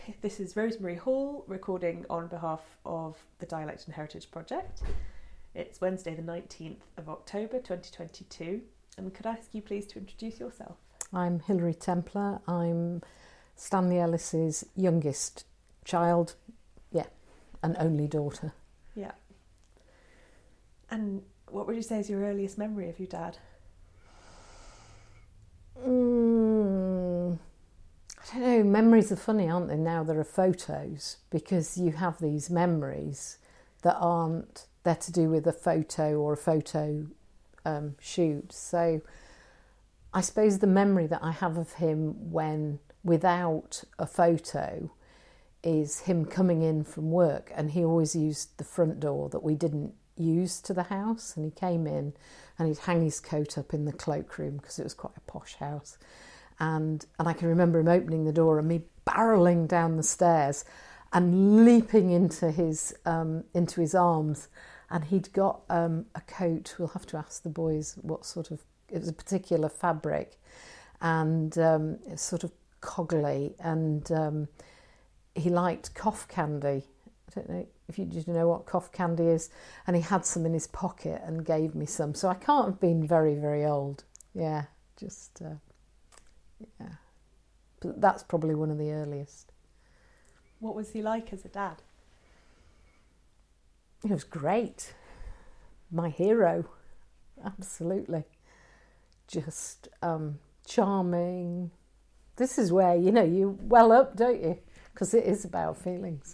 This is Rosemary Hall recording on behalf of the Dialect and Heritage Project. It's Wednesday the 19th of October 2022, and could I ask you please to introduce yourself? I'm Hilary Templar. I'm Stanley Ellis's youngest child, and only daughter. Yeah. And what would you say is your earliest memory of your dad? I don't know, memories are funny, aren't they? Now there are photos, because you have these memories that aren't, they're to do with a photo or a photo shoot. So I suppose the memory that I have of him when without a photo is him coming in from work, and he always used the front door that we didn't use to the house, and he came in and he'd hang his coat up in the cloakroom because it was quite a posh house. And I can remember him opening the door and me barrelling down the stairs and leaping into his arms. And he'd got a coat. We'll have to ask the boys what sort of. It was a particular fabric, and it's sort of coggly. And he liked cough candy. I don't know if you know what cough candy is. And he had some in his pocket and gave me some. So I can't have been very, very old. Yeah, just. Yeah, but that's probably one of the earliest. What was he like as a dad? He was great. My hero, absolutely. Just charming. This is where, you well up, don't you? Because it is about feelings.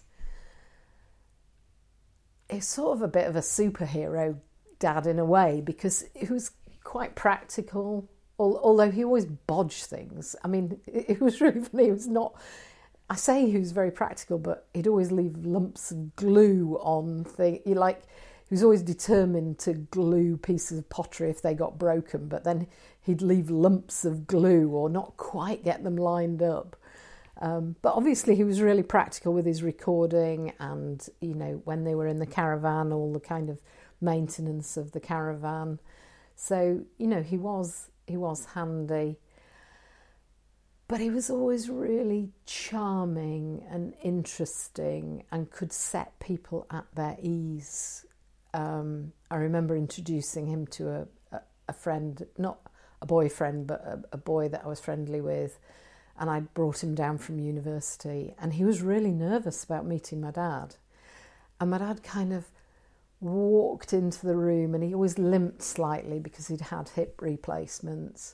It's sort of a bit of a superhero dad in a way, because he was quite practical. Although he always bodged things. I mean, it was really funny. It was not... I say he was very practical, but he'd always leave lumps of glue on things. He was always determined to glue pieces of pottery if they got broken, but then he'd leave lumps of glue or not quite get them lined up. But obviously he was really practical with his recording, and, when they were in the caravan, all the kind of maintenance of the caravan. So, he was handy, but he was always really charming and interesting and could set people at their ease. I remember introducing him to a friend, not a boyfriend, but a boy that I was friendly with, and I brought him down from university, and he was really nervous about meeting my dad. And my dad kind of walked into the room, and he always limped slightly because he'd had hip replacements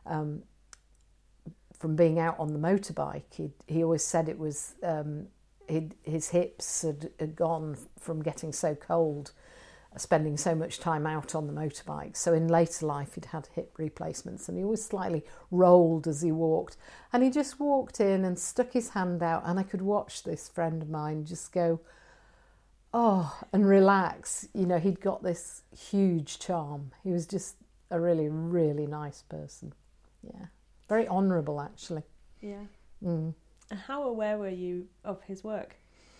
from being out on the motorbike. He always said it was his hips had gone from getting so cold, spending so much time out on the motorbike. So in later life he'd had hip replacements, and he always slightly rolled as he walked. And he just walked in and stuck his hand out, and I could watch this friend of mine just go, oh, and relax. He'd got this huge charm. He was just a really, really nice person. Yeah. Very honourable, actually. Yeah. Mm. And how aware were you of his work?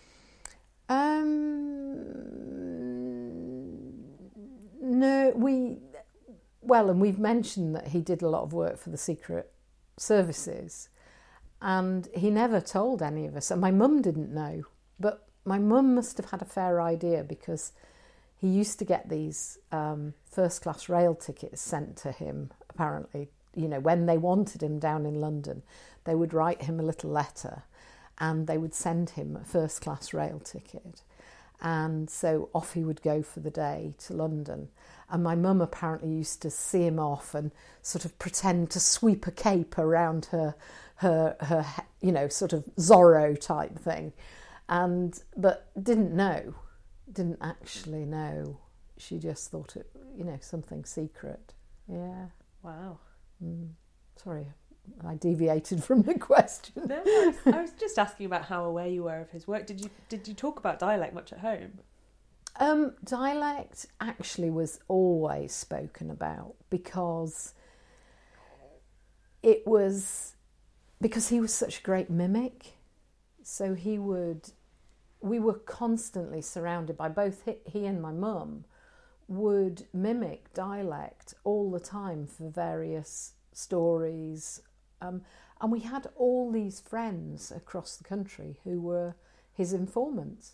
No, and we've mentioned that he did a lot of work for the Secret Services, and he never told any of us. And my mum didn't know, but my mum must have had a fair idea, because he used to get these first-class rail tickets sent to him, apparently. When they wanted him down in London, they would write him a little letter and they would send him a first-class rail ticket. And so off he would go for the day to London. And my mum apparently used to see him off and sort of pretend to sweep a cape around her sort of Zorro type thing. But didn't actually know. She just thought it, something secret. Yeah. Wow. Sorry, I deviated from the question. No, I was just asking about how aware you were of his work. Did you talk about dialect much at home? Dialect actually was always spoken about, because he was such a great mimic. So we were constantly surrounded by both he and my mum would mimic dialect all the time for various stories. And we had all these friends across the country who were his informants,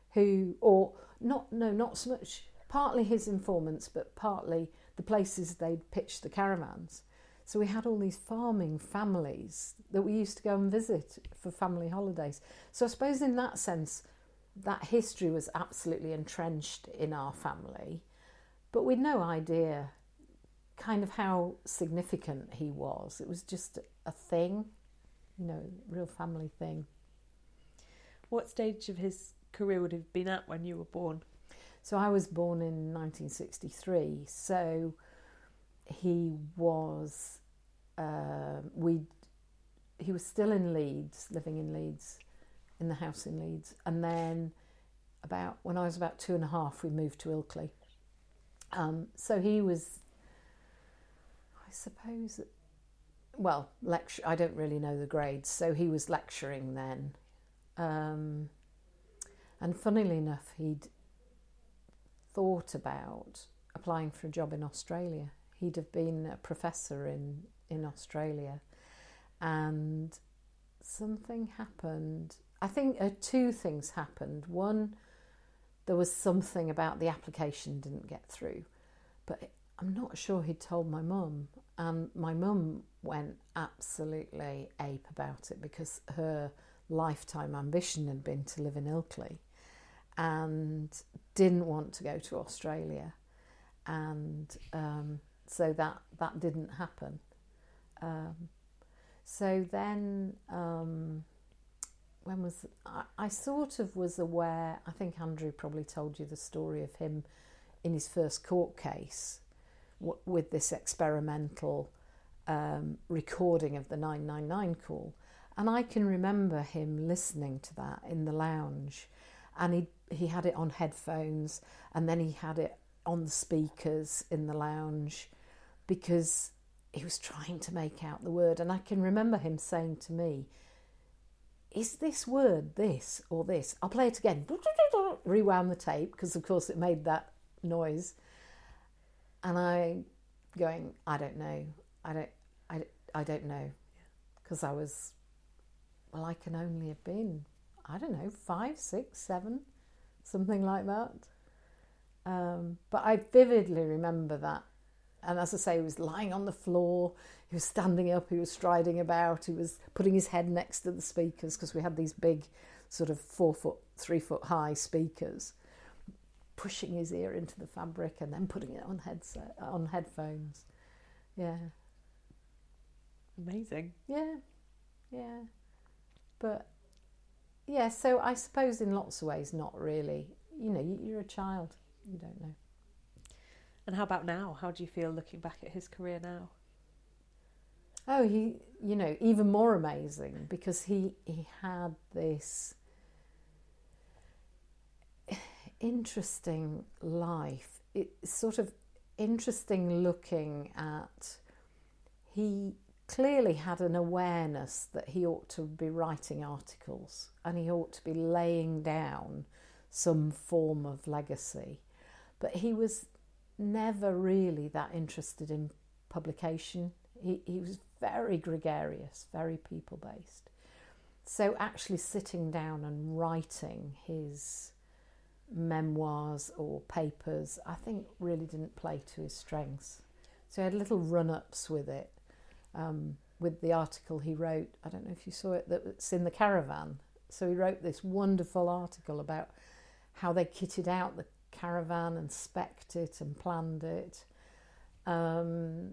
not so much, partly his informants, but partly the places they'd pitched the caravans. So we had all these farming families that we used to go and visit for family holidays. So I suppose in that sense, that history was absolutely entrenched in our family, but we'd no idea kind of how significant he was. It was just a thing, real family thing. What stage of his career would have been at when you were born? So I was born in 1963, so he was he was still in Leeds, living in Leeds, in the house in Leeds, and then when I was about 2.5, we moved to Ilkley. So he was, I suppose, I don't really know the grades, so he was lecturing then, and funnily enough, he'd thought about applying for a job in Australia. He'd have been a professor in Australia, and something happened. I think two things happened. One, there was something about the application didn't get through, but I'm not sure he'd told my mum, and my mum went absolutely ape about it because her lifetime ambition had been to live in Ilkley and didn't want to go to Australia, and so that didn't happen. So then, when was I sort of was aware? I think Andrew probably told you the story of him in his first court case with this experimental recording of the 999 call, and I can remember him listening to that in the lounge, and he had it on headphones, and then he had it on the speakers in the lounge because he was trying to make out the word. And I can remember him saying to me, "Is this word this or this?" I'll play it again. Rewound the tape because of course it made that noise, and I going, "I don't know, I don't know," because I was, I can only have been, I don't know, 5, 6, 7, something like that. But I vividly remember that. And as I say, he was lying on the floor, he was standing up, he was striding about, he was putting his head next to the speakers because we had these big sort of 4 foot, 3 foot high speakers, pushing his ear into the fabric and then putting it on headphones. Yeah. Amazing. Yeah. But yeah, so I suppose in lots of ways, not really. You're a child, you don't know. And how about now? How do you feel looking back at his career now? Oh, he, even more amazing because he had this interesting life. It's sort of interesting looking at, he clearly had an awareness that he ought to be writing articles and he ought to be laying down some form of legacy. But he was never really that interested in publication. He was very gregarious, very people-based. So actually sitting down and writing his memoirs or papers, I think really didn't play to his strengths. So he had little run-ups with it. With the article he wrote, I don't know if you saw it, that's in the Caravan. So he wrote this wonderful article about how they kitted out the caravan and spec'd it and planned it. And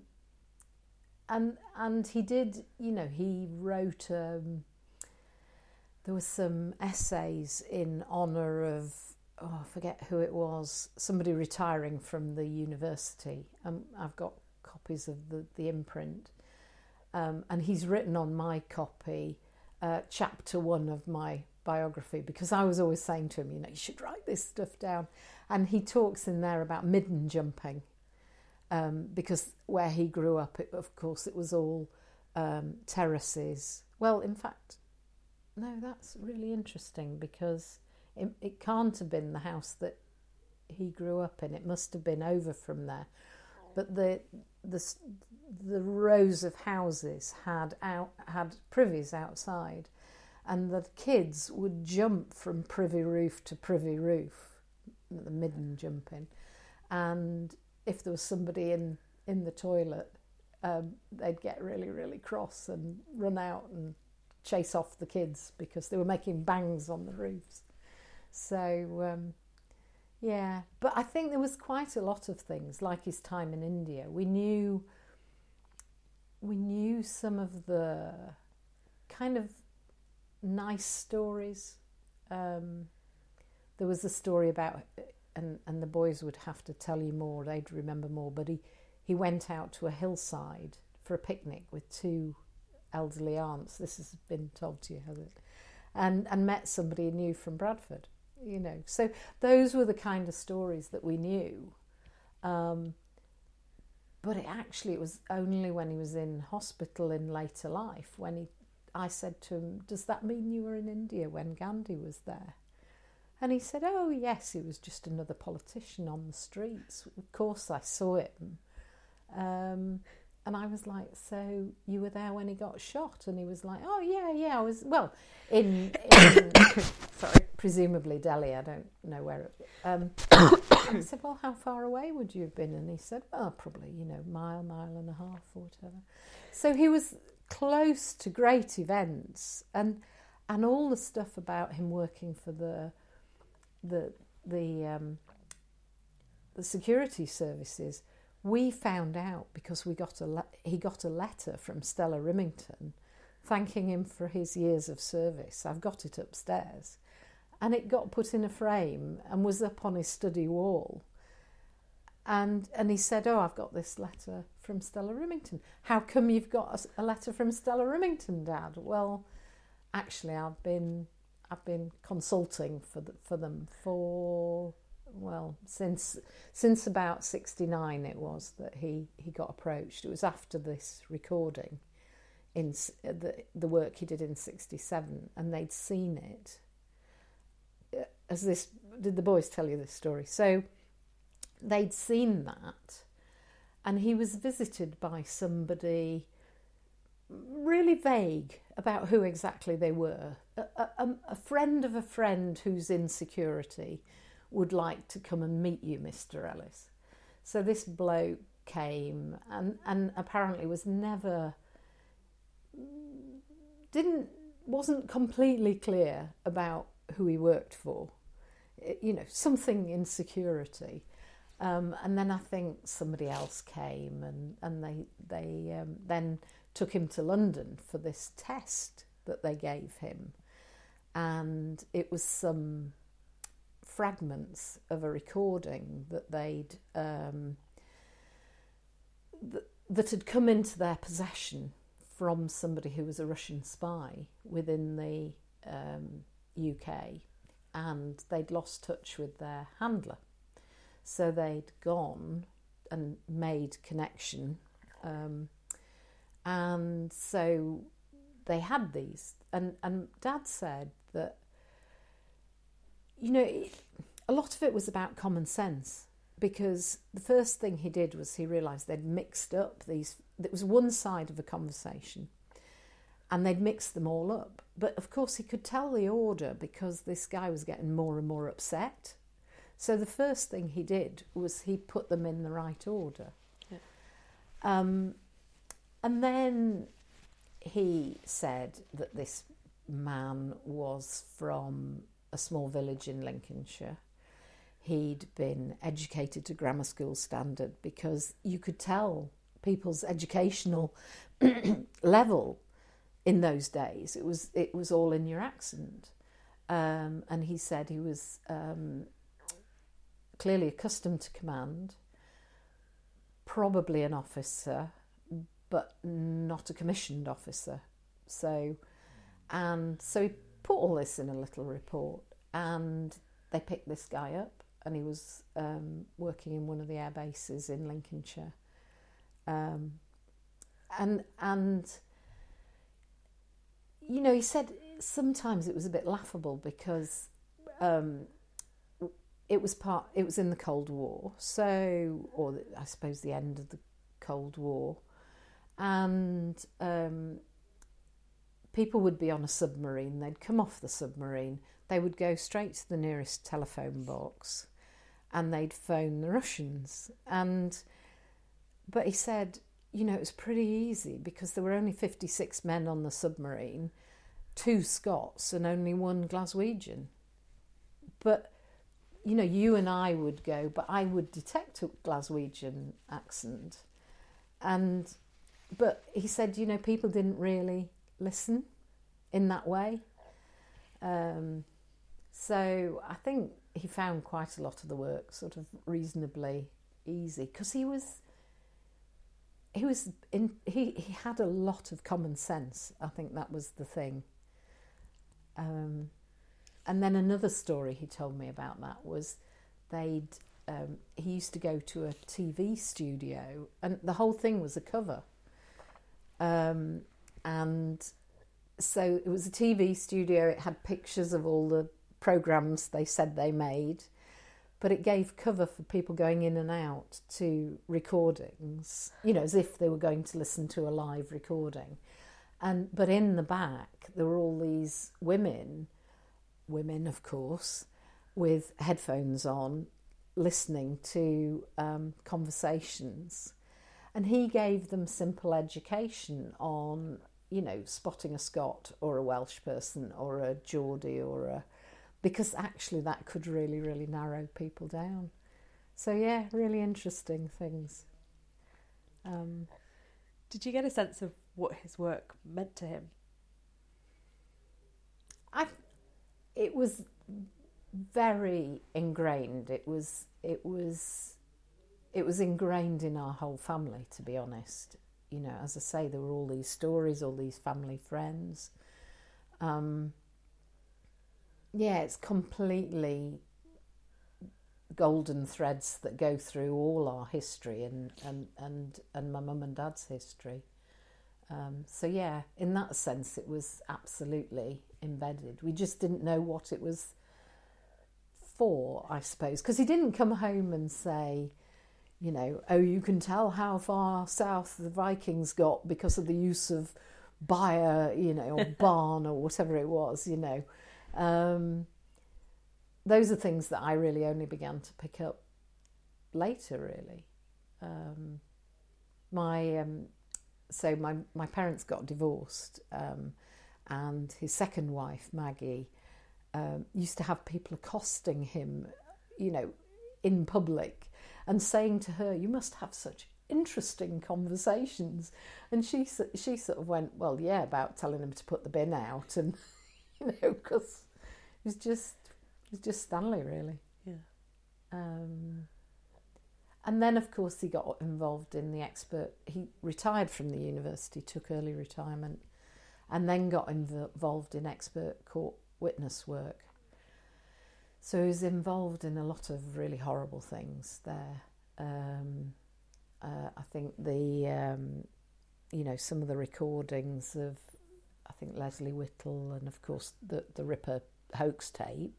he did, he wrote, there was some essays in honour of, I forget who it was, somebody retiring from the university. I've got copies of the imprint. And he's written on my copy chapter 1 of my biography because I was always saying to him, you should write this stuff down. And he talks in there about midden jumping because where he grew up, of course, it was all terraces. Well, in fact, no, that's really interesting because it can't have been the house that he grew up in. It must have been over from there. But the rows of houses had privies outside, and the kids would jump from privy roof to privy roof, the midden jumping, and if there was somebody in the toilet, they'd get really, really cross and run out and chase off the kids because they were making bangs on the roofs. So, yeah. But I think there was quite a lot of things, like his time in India. We knew some of the kind of nice stories. There was a story about, and the boys would have to tell you more, they'd remember more, but he went out to a hillside for a picnic with two elderly aunts. This has been told to you, has it? And met somebody he knew from Bradford, you know. So those were the kind of stories that we knew. But it was only when he was in hospital in later life when I said to him, "Does that mean you were in India when Gandhi was there?" And he said, "Oh yes, he was just another politician on the streets. Of course I saw him." And I was like, "So you were there when he got shot?" And he was like, "Oh yeah, I was, well, in sorry, presumably Delhi, I don't know where it I said, "Well, how far away would you have been?" And he said, "Well, probably, mile and a half or whatever." So he was close to great events, and all the stuff about him working for the security services, we found out because he got a letter from Stella Rimington thanking him for his years of service. I've got it upstairs. And it got put in a frame and was up on his study wall. And he said, "Oh, I've got this letter from Stella Rimington." "How come you've got a letter from Stella Rimington, Dad?" "Well, actually, I've been consulting for them since about 1969 it was that he got approached. It was after this recording in the work he did in 1967, and they'd seen it. Did the boys tell you this story? So they'd seen that, and he was visited by somebody really vague about who exactly they were. A friend of a friend who's in security would like to come and meet you, Mr. Ellis. So this bloke came and apparently wasn't completely clear about who he worked for, something in security. And then I think somebody else came and they then took him to London for this test that they gave him. And it was some fragments of a recording that they'd that had come into their possession from somebody who was a Russian spy within the UK, and they'd lost touch with their handler. So they'd gone and made connection, and so they had these. And Dad said that, a lot of it was about common sense, because the first thing he did was he realised they'd mixed up these. It was one side of a conversation, and they'd mixed them all up. But of course he could tell the order because this guy was getting more and more upset. So the first thing he did was he put them in the right order. Yeah. And then he said that this man was from a small village in Lincolnshire. He'd been educated to grammar school standard, because you could tell people's educational level in those days. It was all in your accent. And he said he was clearly accustomed to command, probably an officer, but not a commissioned officer. So he put all this in a little report, and they picked this guy up, and he was working in one of the air bases in Lincolnshire. And he said sometimes it was a bit laughable because it was in the Cold War, I suppose the end of the Cold War, and people would be on a submarine, they'd come off the submarine, they would go straight to the nearest telephone box and they'd phone the Russians. But he said, you know, it was pretty easy because there were only 56 men on the submarine, 2 Scots and only 1 Glaswegian. But, you know, you and I would go, but I would detect a Glaswegian accent. But he said, you know, people didn't really listen in that way. So I think he found quite a lot of the work sort of reasonably easy because he had a lot of common sense. I think that was the thing. And then another story he told me about that was he used to go to a TV studio and the whole thing was a cover. And so it was a TV studio, it had pictures of all the programmes they said they made, but it gave cover for people going in and out to recordings, you know, as if they were going to listen to a live recording. But in the back, there were all these women of course, with headphones on, listening to conversations. And he gave them simple education on, you know, spotting a Scot or a Welsh person or a Geordie because actually that could really, really narrow people down. So yeah, really interesting things. Did you get a sense of what his work meant to him? It was very ingrained. It was ingrained in our whole family, to be honest. You know, as I say, there were all these stories, all these family friends. It's completely golden threads that go through all our history and my mum and dad's history. So yeah, in that sense, it was absolutely embedded. We just didn't know what it was for, I suppose, because he didn't come home and say, you know, oh, you can tell how far south the Vikings got because of the use of byre, you know, or barn or whatever it was, you know. Those are things that I really only began to pick up later, really. So my parents got divorced, and his second wife, Maggie, used to have people accosting him, you know, in public and saying to her, you must have such interesting conversations. And she sort of went, well, yeah, about telling him to put the bin out, and, you know, because it was just Stanley, really. Yeah. And then, of course, he got involved in he retired from the university, took early retirement, and then got involved in expert court witness work. So he was involved in a lot of really horrible things there. I think you know, some of the recordings of, I think, Leslie Whittle and, of course, the Ripper hoax tape.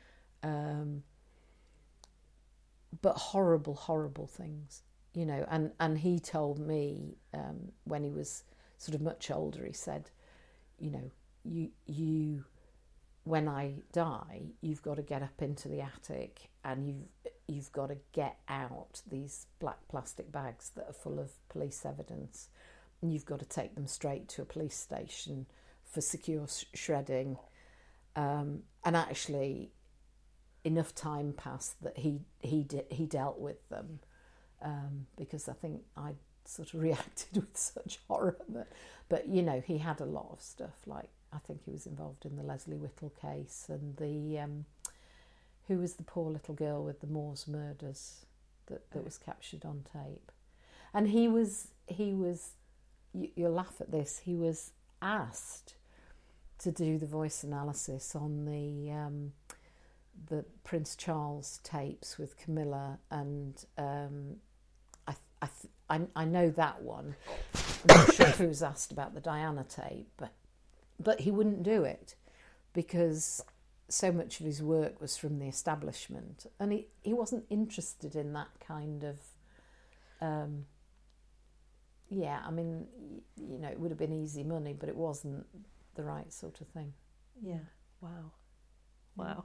But horrible, horrible things, you know. And he told me when he was sort of much older, he said, you know, you when I die, you've got to get up into the attic and you've got to get out these black plastic bags that are full of police evidence, and you've got to take them straight to a police station for secure shredding. And actually, enough time passed that he dealt with them, because I think I sort of reacted with such horror. But you know, he had a lot of stuff. Like, I think he was involved in the Leslie Whittle case and the who was the poor little girl with the Moors murders that was captured on tape. And he was you'll laugh at this, he was asked to do the voice analysis on the Prince Charles tapes with Camilla, and I know that one. I'm not sure if he was asked about the Diana tape, but he wouldn't do it because so much of his work was from the establishment, and he wasn't interested in that kind of yeah, I mean, it would have been easy money, but it wasn't the right sort of thing. Yeah. Wow.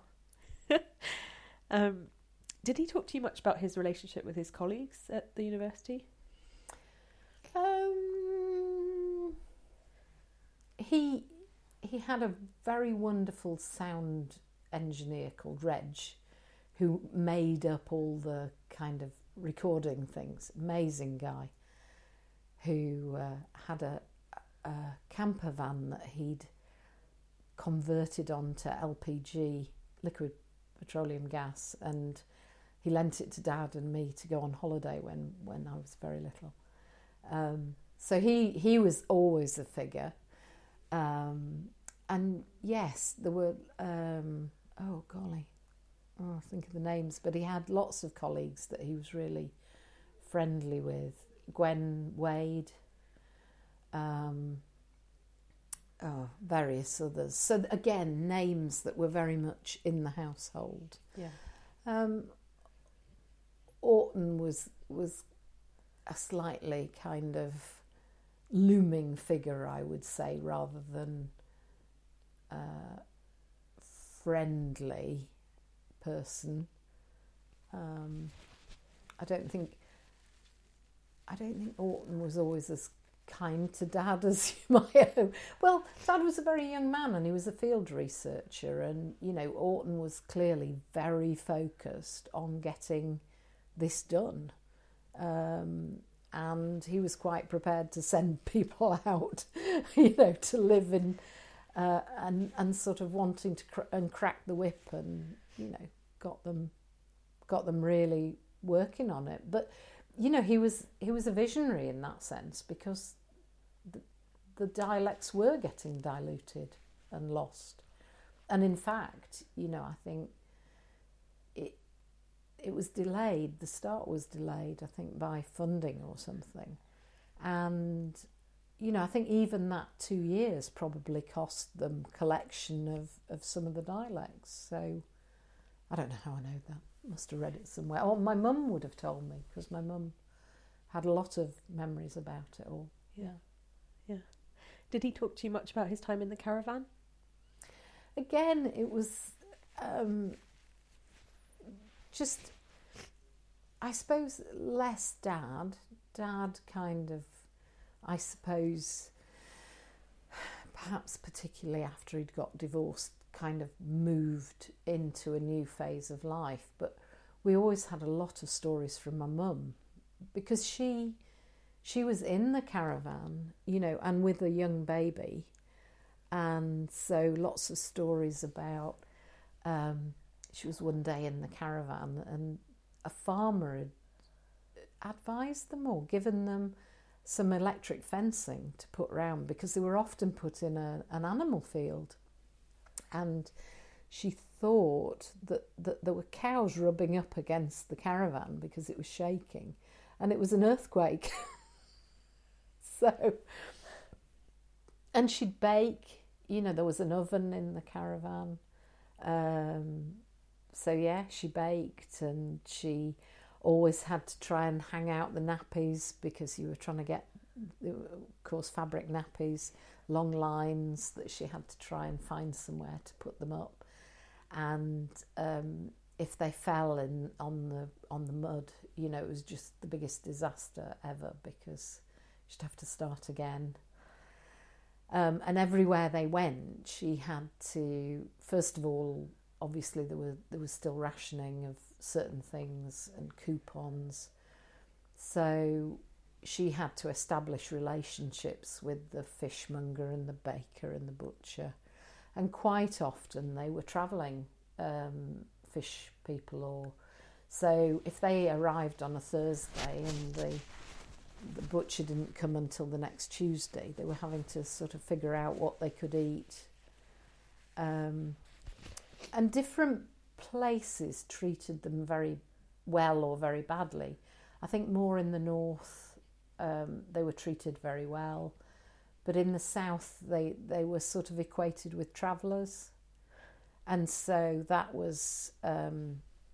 Did he talk to you much about his relationship with his colleagues at the university? He had a very wonderful sound engineer called Reg, who made up all the kind of recording things. Amazing guy, who had a camper van that he'd converted onto LPG, liquid petroleum gas, and he lent it to Dad and me to go on holiday when I was very little. So he was always a figure. And yes, there were, think of the names, but he had lots of colleagues that he was really friendly with. Gwen Wade, various others. So again, names that were very much in the household. Yeah. Orton was a slightly kind of looming figure, I would say, rather than friendly person. I don't think Orton was always as kind to Dad as you might have. Well, Dad was a very young man and he was a field researcher, and Orton was clearly very focused on getting this done, and he was quite prepared to send people out, to live in and sort of wanting to crack the whip, and got them really working on it. But he was a visionary in that sense, because the dialects were getting diluted and lost, and in fact, I think it was delayed. The start was delayed, I think, by funding or something, and I think even that 2 years probably cost them collection of some of the dialects. So I don't know how I know that. Must have read it somewhere. Or my mum would have told me, because my mum had a lot of memories about it all. Yeah. Did he talk to you much about his time in the caravan? Again, it was just, I suppose, less Dad. Dad kind of, I suppose, perhaps particularly after he'd got divorced, kind of moved into a new phase of life. But we always had a lot of stories from my mum, because she was in the caravan, and with a young baby, and so lots of stories about she was one day in the caravan and a farmer had advised them or given them some electric fencing to put round, because they were often put in an animal field. And she thought that there were cows rubbing up against the caravan because it was shaking, and it was an earthquake. So, and she'd bake, there was an oven in the caravan. So yeah, she baked, and she always had to try and hang out the nappies, because you were trying to get, of course, fabric nappies, long lines that she had to try and find somewhere to put them up. And if they fell on the mud, it was just the biggest disaster ever, because she'd have to start again. And everywhere they went, she had to, first of all, obviously there was still rationing of certain things and coupons. So she had to establish relationships with the fishmonger and the baker and the butcher. And quite often they were travelling fish people, or so if they arrived on a Thursday and the butcher didn't come until the next Tuesday, they were having to sort of figure out what they could eat. And different places treated them very well or very badly. I think more in the north they were treated very well, but in the south they were sort of equated with travellers, and so that was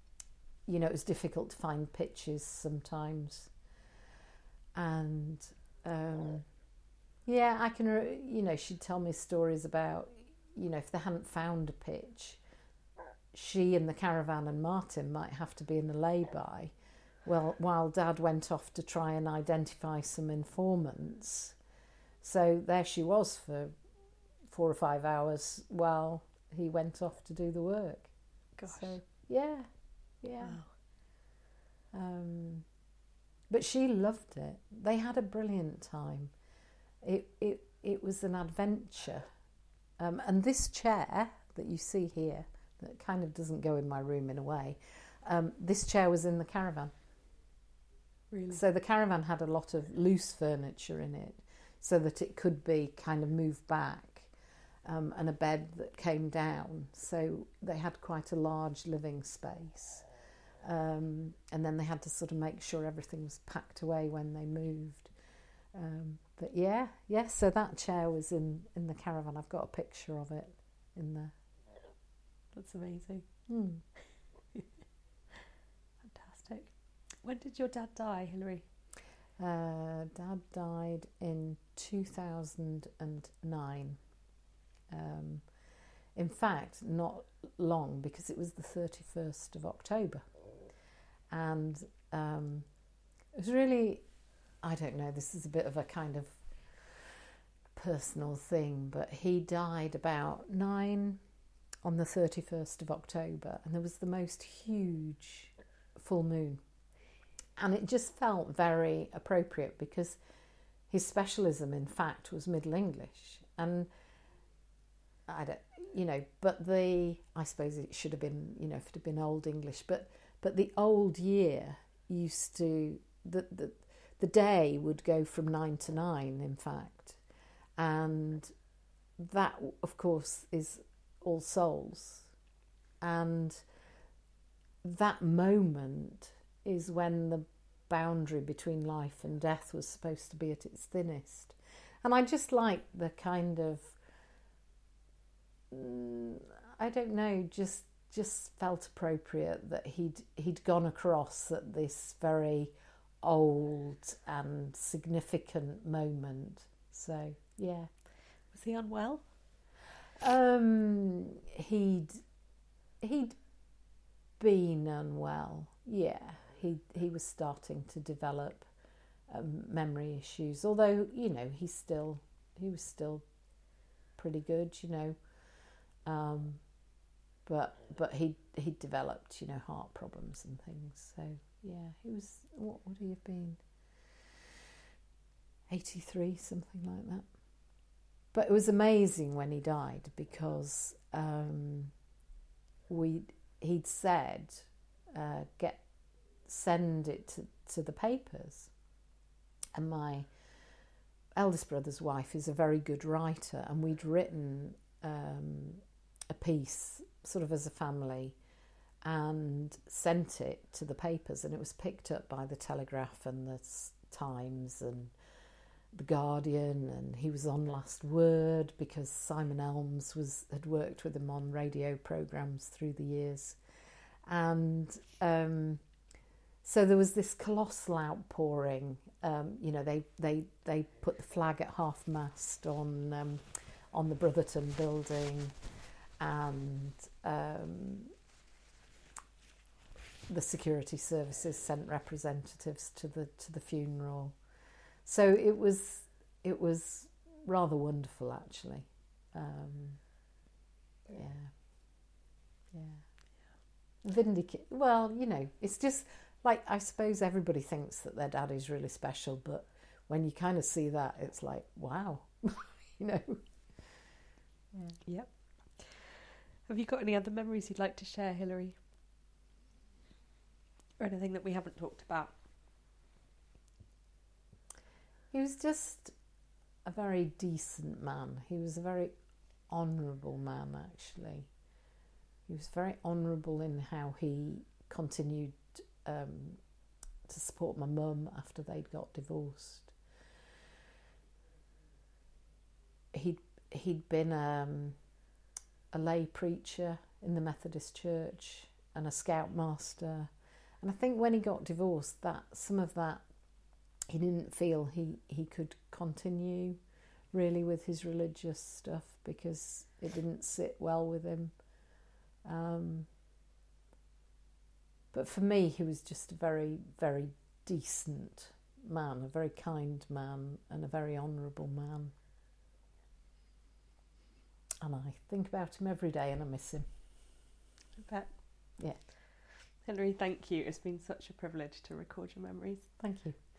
it was difficult to find pitches sometimes. And yeah, I can, she'd tell me stories about, if they hadn't found a pitch, she and the caravan and Martin might have to be in a lay-by. Well, while Dad went off to try and identify some informants. So there she was for 4 or 5 hours while he went off to do the work. Gosh. So, yeah. Wow. But she loved it. They had a brilliant time. It was an adventure. And this chair that you see here, that kind of doesn't go in my room in a way, this chair was in the caravan. Really? So the caravan had a lot of loose furniture in it so that it could be kind of moved back, and a bed that came down. So they had quite a large living space. And then they had to sort of make sure everything was packed away when they moved. But yeah, so that chair was in the caravan. I've got a picture of it in there. That's amazing. Fantastic. When did your dad die, Hilary? Dad died in 2009. In fact, not long, because it was the 31st of October. And it was really, I don't know, this is a bit of a kind of personal thing, but he died about 9 on the 31st of October, and there was the most huge full moon. And it just felt very appropriate because his specialism, in fact, was Middle English. And I don't, but I suppose it should have been, if it had been Old English, but the old year used to, the day would go from 9 to 9, in fact. And that, of course, is All Souls. And that moment is when the boundary between life and death was supposed to be at its thinnest. And I just like the kind of, I don't know, just felt appropriate that he'd gone across at this very old and significant moment. So yeah. Was he unwell? He'd been unwell. Yeah, he was starting to develop memory issues. Although he was still pretty good, But he developed heart problems and things. So yeah, he was, what would he have been? 83, something like that. But it was amazing when he died because he'd said, send it to the papers. And my eldest brother's wife is a very good writer, and we'd written a piece sort of as a family and sent it to the papers, and it was picked up by the Telegraph and the Times and the Guardian, and he was on Last Word because Simon Elms had worked with him on radio programmes through the years. And so there was this colossal outpouring. They put the flag at half-mast on the Brotherton building, and the security services sent representatives to the funeral. So it was rather wonderful, actually. Well, it's just like, I suppose everybody thinks that their dad is really special, but when you kind of see that, it's like, wow, Yeah. Yep. Have you got any other memories you'd like to share, Hilary? Or anything that we haven't talked about? He was just a very decent man. He was a very honourable man, actually. He was very honourable in how he continued to support my mum after they'd got divorced. He'd been a lay preacher in the Methodist Church and a scoutmaster. And I think when he got divorced, that some of that he didn't feel he could continue really with his religious stuff because it didn't sit well with him. But for me, he was just a very, very decent man, a very kind man, and a very honourable man. And I think about him every day and I miss him. I bet. Yeah. Hilary, thank you. It's been such a privilege to record your memories. Thank you.